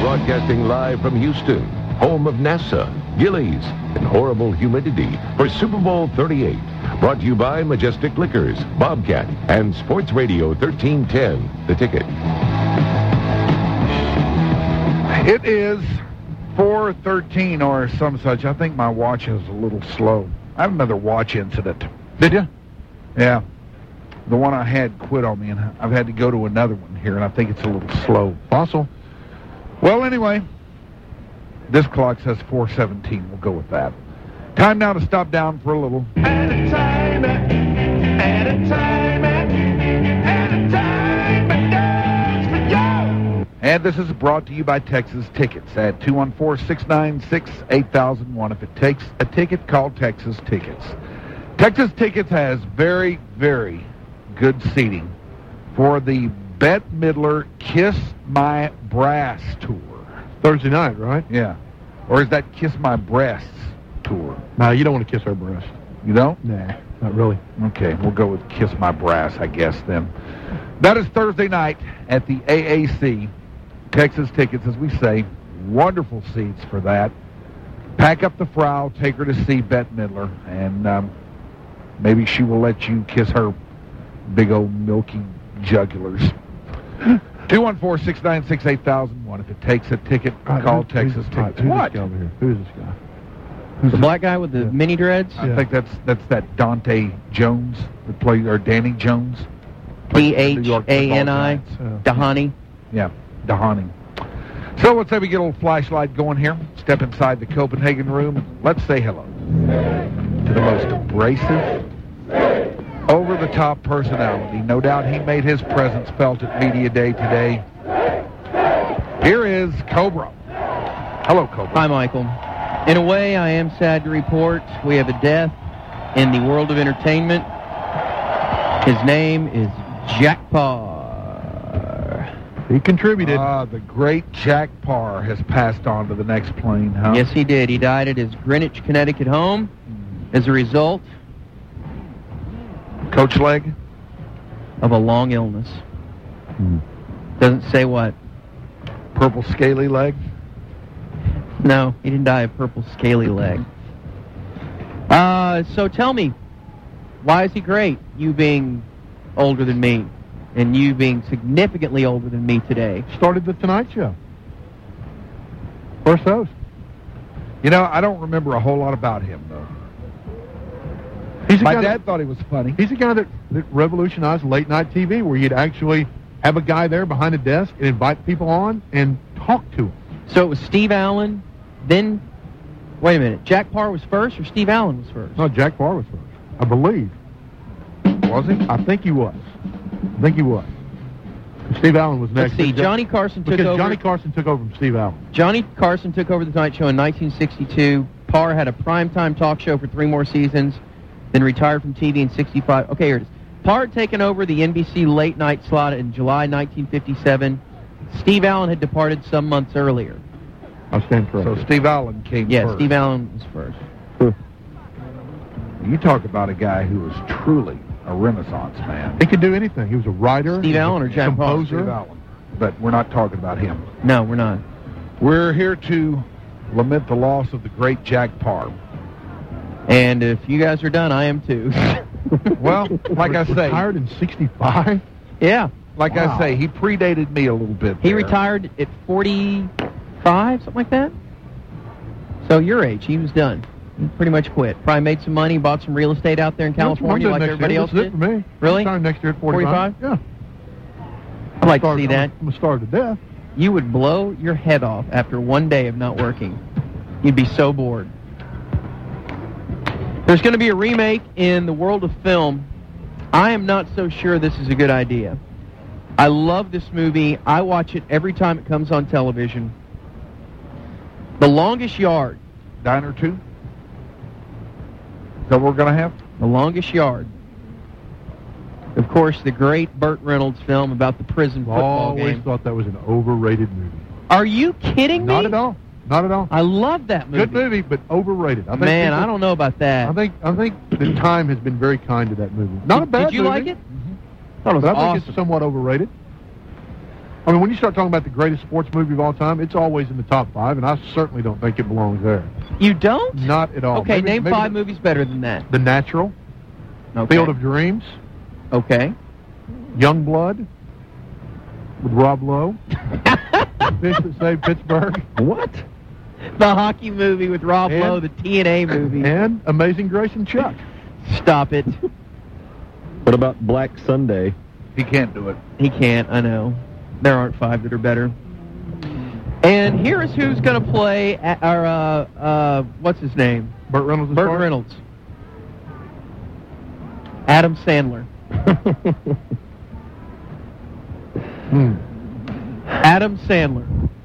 Broadcasting live from Houston, home of NASA, Gillies, and horrible humidity for Super Bowl 38. Brought to you by Majestic Liquors, Bobcat, and Sports Radio 1310, The Ticket. It is 4:13 or some such. I think my watch is a little slow. I had another watch incident. Did you? Yeah. The one I had quit on me, and I've had to go to another one here, and I think it's a little slow. Fossil. Well, anyway, this clock says 4:17. We'll go with that. Time now to stop down for a little. At a time, for you. And this is brought to you by Texas Tickets at 214-696-8001. If it takes a ticket, call Texas Tickets. Texas Tickets has very, very good seating for the Bette Midler Kiss My Brass tour. Thursday night, right? Yeah. Or is that Kiss My Breasts tour? No, you don't want to kiss our breast. You don't? Nah, not really. Okay, we'll go with Kiss My Brass, I guess, then. That is Thursday night at the AAC. Texas Tickets, as we say. Wonderful seats for that. Pack up the Frau, take her to see Bette Midler, and maybe she will let you kiss her big old milky jugulars. 214-696-8001. If it takes a ticket, call Texas Tickets. What? Who is this guy? The black guy with the mini dreads? I think that's that Dante Jones that played, or Danny Jones. Dhani. Dhani. Yeah, Dhani. So let's say we get a little flashlight going here. Step inside the Copenhagen room. And let's say hello to the most abrasive, over-the-top personality. No doubt he made his presence felt at Media Day today. Here is Cobra. Hello, Cobra. Hi, Michael. In a way, I am sad to report we have a death in the world of entertainment. His name is Jack Paar. He contributed. The great Jack Paar has passed on to the next plane, huh? Yes, he did. He died at his Greenwich, Connecticut home. As a result Coach leg? Of a long illness. Doesn't say what. Purple scaly leg? No, he didn't die of purple scaly leg. So tell me, why is he great? You being older than me, and you being significantly older than me today. Started the Tonight Show. First host. You know, I don't remember a whole lot about him, though. My dad thought he was funny. He's the guy that revolutionized late-night TV, where you'd actually have a guy there behind a desk and invite people on and talk to them. So it was Steve Allen, then, wait a minute, Jack Paar was first, or Steve Allen was first? No, Jack Paar was first, I believe. Was he? I think he was. Steve Allen was next. Let's see, Johnny Carson took over. Because Johnny Carson took over from Steve Allen. Johnny Carson took over the Tonight Show in 1962. Paar had a primetime talk show for 3 more seasons, then retired from TV in 65. Okay, here it is. Paar had taken over the NBC late-night slot in July 1957. Steve Allen had departed some months earlier. I stand corrected. So Steve Allen came first. Yeah, Steve Allen was first. You talk about a guy who was truly a Renaissance man. He could do anything. He was a writer. Steve Allen or Jack Paar? Steve Allen. But we're not talking about him. No, we're not. We're here to lament the loss of the great Jack Paar. And if you guys are done, I am too. Well, like I say... Retired in 65? Yeah. Like I say, he predated me a little bit. He retired at 45, something like that? So your age, he was done. He pretty much quit. Probably made some money, bought some real estate out there in California like everybody else did. This is it for me. Really? Retired next year at 45? Yeah. I'd like to see that. I'm starved to death. You would blow your head off after one day of not working. You'd be so bored. There's going to be a remake in the world of film. I am not so sure this is a good idea. I love this movie. I watch it every time it comes on television. The Longest Yard. Diner 2? Is that what we're going to have? The Longest Yard. Of course, the great Burt Reynolds film about the prison football game. I always thought that was an overrated movie. Are you kidding me? Not at all. Not at all. I love that movie. Good movie, but overrated. I don't know about that. I think the time has been very kind to that movie. Not a bad movie. Did you like it? I think it's somewhat overrated. I mean, when you start talking about the greatest sports movie of all time, it's always in the top 5, and I certainly don't think it belongs there. You don't? Not at all. Okay, maybe name 5 movies better than that. The Natural, Okay. Field of Dreams, Okay. Youngblood with Rob Lowe, Fish That Saved Pittsburgh, What? The hockey movie with Rob And- Lowe, the TNA movie. and Amazing Grace and Chuck. Stop it. What about Black Sunday? He can't do it. He can't, I know. There aren't 5 that are better. And here is who's going to play our, what's his name? Burt Reynolds. Burt Reynolds. Adam Sandler. Adam Sandler.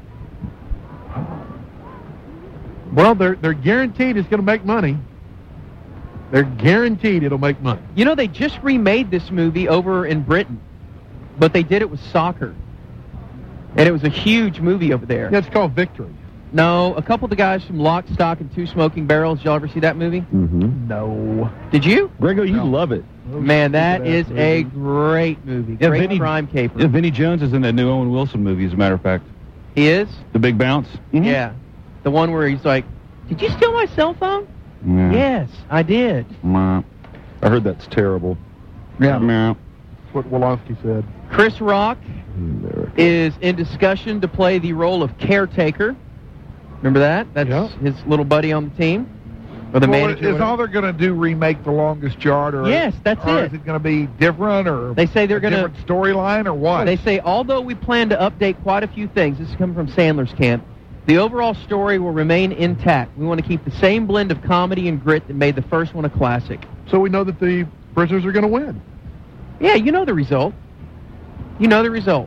Well, they're guaranteed it's going to make money. They're guaranteed it'll make money. You know, they just remade this movie over in Britain, but they did it with soccer. And it was a huge movie over there. Yeah, it's called Victory. No, a couple of the guys from Lock, Stock, and Two Smoking Barrels. Y'all ever see that movie? Mm-hmm. No. Did you? Grego, you No. love it. Man, that is Stupid-ass a movie. great movie. Yeah, Great Vinny- crime caper. Yeah, Vinny Jones is in that new Owen Wilson movie, as a matter of fact. He is? The Big Bounce. Yeah. The one where he's like, did you steal my cell phone? Yeah. Yes, I did. Meh. I heard that's terrible. Yeah. Meh. That's what Wolofsky said. Chris Rock America. is in discussion to play the role of caretaker. Remember that? That's Yeah. his little buddy on the team? Or the Well, manager? is all they're going to do remake The Longest Yard? Or Yes, that's or it. is it going to be different? Or They say they're a going to... different storyline or what? They say, although we plan to update quite a few things, this is coming from Sandler's camp, the overall story will remain intact. We want to keep the same blend of comedy and grit that made the first one a classic. So we know that the prisoners are going to win. Yeah, you know the result. You know the result.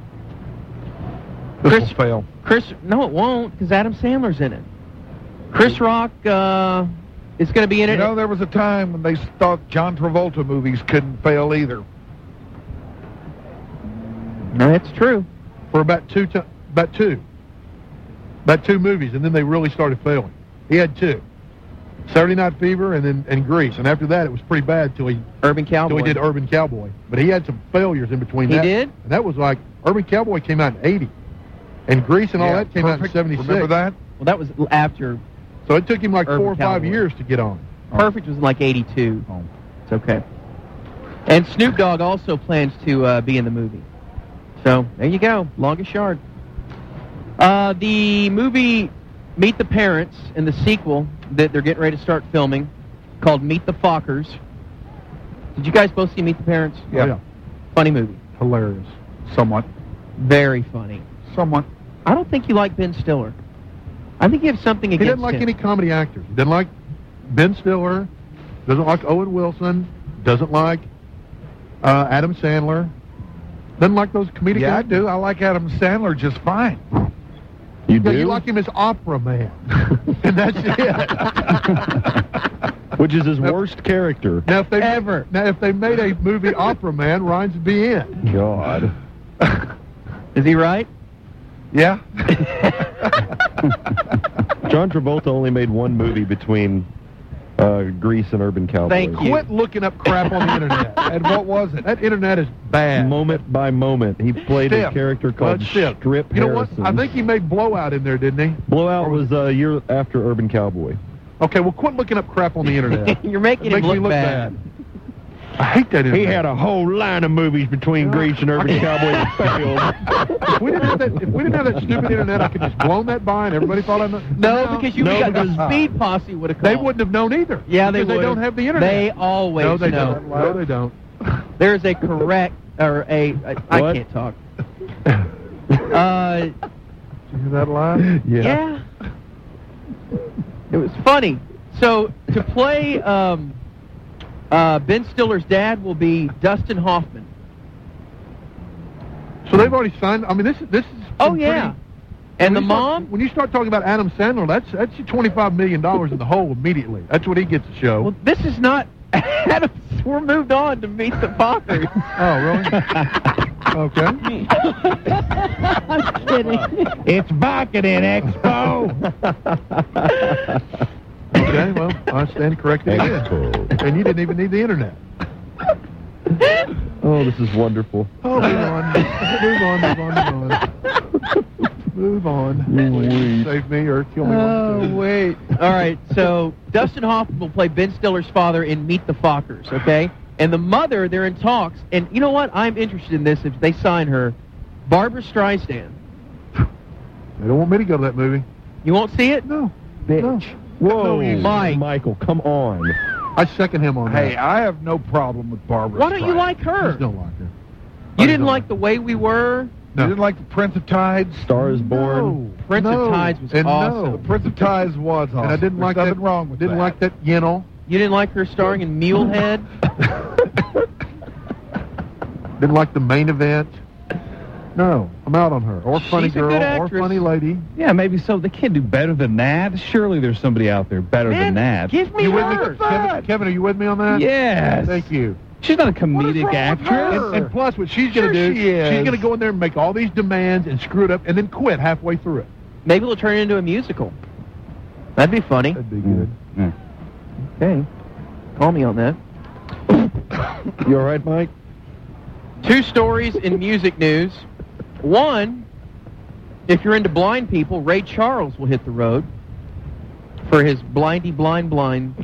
This Chris- will fail. No, it won't, because Adam Sandler's in it. Chris Rock is going to be in it. You know, there was a time when they thought John Travolta movies couldn't fail either. No, that's true. For about two movies, and then they really started failing. He had 2. Saturday Night Fever and Grease, and after that it was pretty bad till he Urban Cowboy. did Urban Cowboy. But he had some failures in between He that. did? And that was like, Urban Cowboy came out in 80. And Grease and all Yeah, that came out in Perfect. 76. Remember that? Well, that was after. So it took him like Urban 4 or 5 Cowboy. years to get on. Perfect was in like 82. Oh. It's okay. And Snoop Dogg also plans to be in the movie. So, there you go. Longest Yard. The movie Meet the Parents and the sequel that they're getting ready to start filming called Meet the Fockers. Did you guys both see Meet the Parents? Yeah. Oh, yeah. Funny movie. Hilarious. Somewhat. Very funny. Somewhat. I don't think you like Ben Stiller. I think you have something He against doesn't like him. any comedy actors. He doesn't like Ben Stiller, doesn't like Owen Wilson, doesn't like Adam Sandler, doesn't like those comedic Yeah, I actors. do. I like Adam Sandler just fine. You Yeah, do? you like him as Opera Man. And that's it. Which is his worst character. Now, if they Ever. Now, if they made a movie Opera Man, Ryan's would be in. God. Is he right? Yeah. John Travolta only made one movie between Grease and Urban Cowboy. Thank you. Quit looking up crap on the internet. And what was it? That internet is bad. Moment by moment, he played a Stiff. character called Well, stiff. Strip You know what? Harrison. I think he made Blowout in there, didn't he? Blowout was a year after Urban Cowboy. Okay, well, quit looking up crap on the internet. You're making It him makes me look look bad. I hate that internet. He had a whole line of movies between Grease and Urban Cowboy that failed. If we didn't have that stupid internet, I could just blown that by and everybody thought I know. No, because you No, got the because- Speed Posse would have called. They wouldn't have known either. Yeah, they because would. they don't have the internet. They always no, they know. don't. No, they don't. There's a correct, or I What? can't talk. Did you hear that line? Yeah. It was funny. So, to play Ben Stiller's dad will be Dustin Hoffman. So they've already signed. I mean, this is. Oh, some yeah. pretty- And the when you start- mom? When you start talking about Adam Sandler, that's your $25 million in the hole immediately. That's what he gets to show. Well, this is not Adam. We're moved on to Meet the Fockers. Oh, really? Okay. I'm kidding. It's Vicodin Expo. Okay, well, I stand corrected again. Expo. And you didn't even need the internet. Oh, this is wonderful. Oh, move on. Move on. Move on. Wait. Save me or kill me. Oh, wait. All right, so Dustin Hoffman will play Ben Stiller's father in Meet the Fockers, okay? And the mother, they're in talks. And you know what? I'm interested in this if they sign her. Barbara Streisand. They don't want me to go to that movie. You won't see it? No. Bitch. Whoa, Mike. Michael, come on. I second him on that. Hey, I have no problem with Barbara Why don't you Streisand. like I her? just don't like her. You didn't like The Way We Were? No. You didn't like The Prince of Tides? Star is Born. No. Prince of No. Tides was And awesome. no. The Prince of Tides was awesome. And I didn't like There's that. nothing wrong with Didn't that. like that Yennel. You didn't like her starring in Mulehead? Didn't like the main event. No, I'm out on her. Or funny She's a girl, good or actress. funny lady. Yeah, maybe so. They can't do better than that. Surely there's somebody out there better than that. Give me You with me, her. Kevin? Are you with me on that? Yes. Thank you. She's not a What is comedic wrong with actress. her? And plus, what she's going to Sure do, she is. she's going to go in there and make all these demands and screw it up, and then quit halfway through it. Maybe we'll turn it into a musical. That'd be funny. That'd be good. Yeah. Okay. Call me on that. You all right, Mike? 2 stories in music news. One, if you're into blind people, Ray Charles will hit the road for his Blindy Blind Blind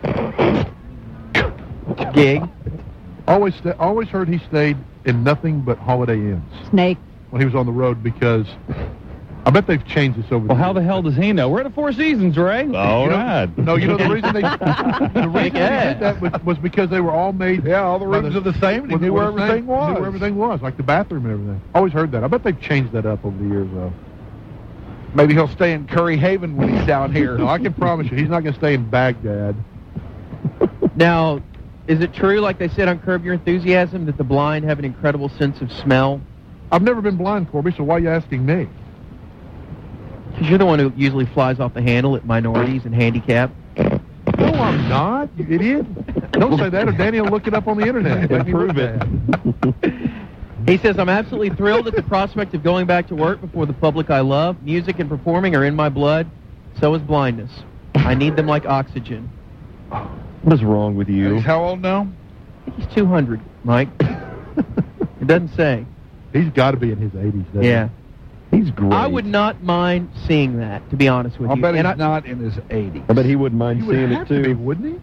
gig. Always heard he stayed in nothing but Holiday Inns Snake. when he was on the road because I bet they've changed this over Well, the how the years. hell does he know? We're at the Four Seasons, Ray. All You know- right. No, you know the reason they Big did ass. that was because they were all made. Yeah, all the by rooms are the same, and he were knew where the same. everything was. Knew where everything was, like the bathroom and everything. Always heard that. I bet they've changed that up over the years, though. Maybe he'll stay in Curry Haven when he's down here. No, I can promise you, he's not going to stay in Baghdad. Now, is it true, like they said on Curb Your Enthusiasm, that the blind have an incredible sense of smell? I've never been blind, Corby, so why are you asking me? Because you're the one who usually flies off the handle at minorities and handicap. No, I'm not, you idiot. Don't say that, or Danny will look it up on the internet. Make me look Prove it. bad. He says, I'm absolutely thrilled at the prospect of going back to work before the public I love. Music and performing are in my blood. So is blindness. I need them like oxygen. What is wrong with you? He's how old now? I think he's 200, Mike. It doesn't say. He's got to be in his 80s. doesn't Yeah. He's great. I would not mind seeing that, to be honest with I'll you. bet he's And not in his 80s. I bet he wouldn't mind he? He would seeing have it, to be, too. wouldn't he?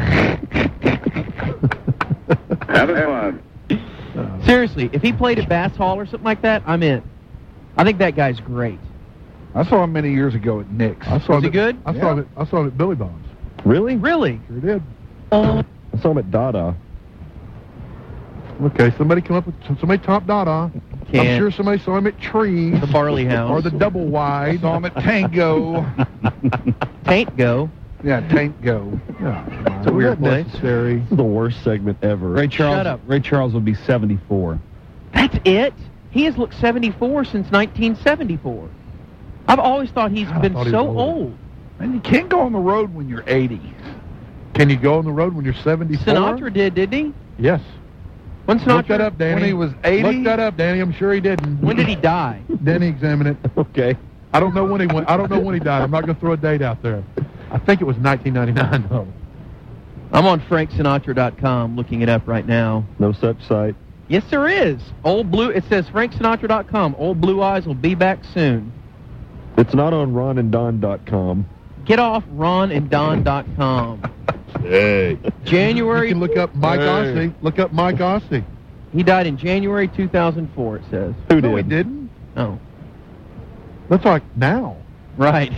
Having fun. Seriously, if he played at Bass Hall or something like that, I'm in. I think that guy's great. I saw him many years ago at Nick's. I saw Was he him at- good? I saw him at Billy Bob's. Really? Really? Sure did. I saw him at Dada. Okay, somebody come up with somebody top Dada. I'm Can't. sure somebody saw him at Trees. The Barley House. Or the Double I Wide. saw him at Tango. Taint Go. Yeah, Tango. Yeah, It's a weird place. necessary. This is the worst segment ever. Ray Charles. Shut up. Ray Charles will be 74. That's it? He has looked 74 since 1974. I've always thought he's God, I been thought he so was old. old. And you can't go on the road when you're 80. Can you go on the road when you're 74? Sinatra did, didn't he? Yes. When Look that Sinatra? up, Danny. When he was 80? Look that up, Danny. I'm sure he didn't. When did he die? Danny, examine it. Okay. I don't know when he went. I don't know when he died. I'm not going to throw a date out there. I think it was 1999, though. I'm on franksinatra.com looking it up right now. No such site. Yes, there is. Old Blue. It says franksinatra.com. Old Blue Eyes will be back soon. It's not on ronanddon.com. Get off ronanddon.com. Hey. January. You can look up Mike Hey. Ossie. Look up Mike Ossie. He died in January 2004, it says. Who No, he did? didn't. Oh, That's like now. right.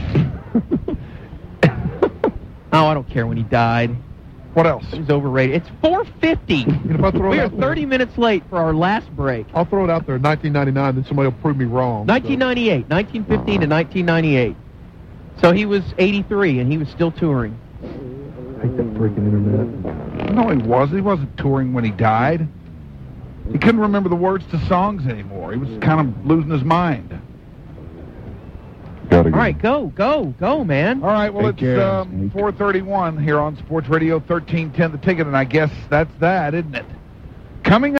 Oh, I don't care when he died. What else? He's overrated. It's 4:50. You know, if I throw We it are out there, 30 minutes late for our last break. I'll throw it out there. 1999. Then somebody will prove me wrong. 1998, 1915 to 1998. So he was 83 and he was still touring. So, I hate that freaking internet. No, he wasn't. He wasn't touring when he died. He couldn't remember the words to songs anymore. He was kind of losing his mind. Gotta All right, go, man. All right, well, Take care. it's 4:31 here on Sports Radio 1310 The Ticket, and I guess that's that, isn't it? Coming